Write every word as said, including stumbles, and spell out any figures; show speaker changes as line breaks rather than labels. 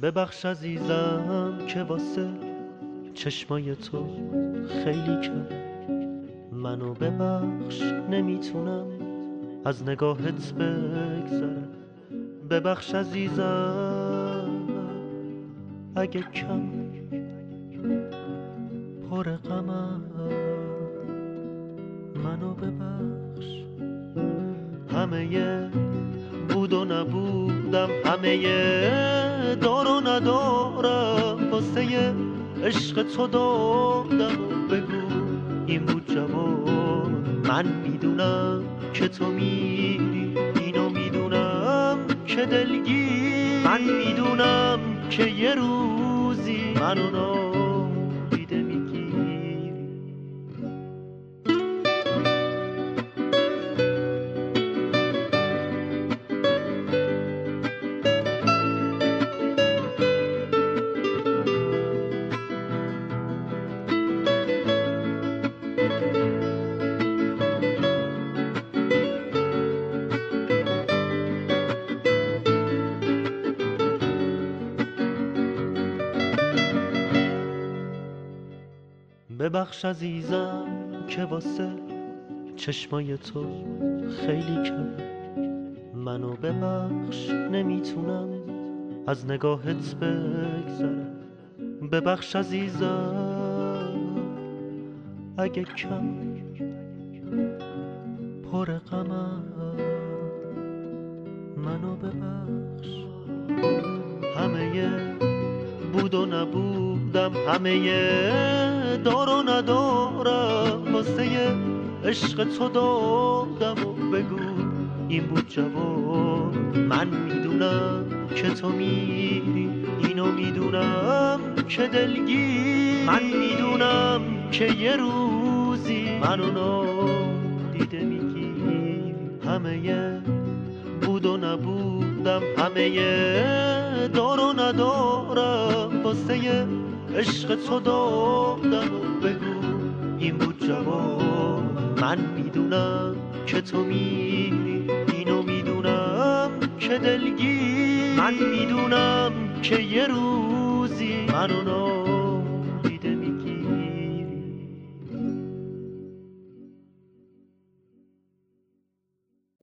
ببخش عزیزم که واسه چشمای تو خیلی کم. منو ببخش نمیتونم از نگاهت بگذرم. ببخش عزیزم اگه کم پر غمم. منو ببخش همه بود و نبودم، همه دار و ندارم، واسه عشق تو دادم. و بگو این بود جواب. من میدونم که تو میری، اینو میدونم که دلگیر. من میدونم که یه روزی منو نادیده میگیری. ببخش عزیزم که واسه چشمای تو خیلی کم. منو ببخش نمیتونم از نگاهت بگذرم. ببخش عزیزم اگه کم پر غمم. منو ببخش همه بود و نبودم، همه دار و ندارم، واسه عشق تو دادم. و بگو این بود جواب. من میدونم که تو میری، اینو میدونم که دلگیر. من میدونم که یه روزی منو نادیده میگیری. همه بود و نبودم، همه دار و ندارم، واسه عشق تو دادم. و بگو این بود جواب. من میدونم که تو میری، اینو میدونم که دلگیر. من میدونم که یه روزی منو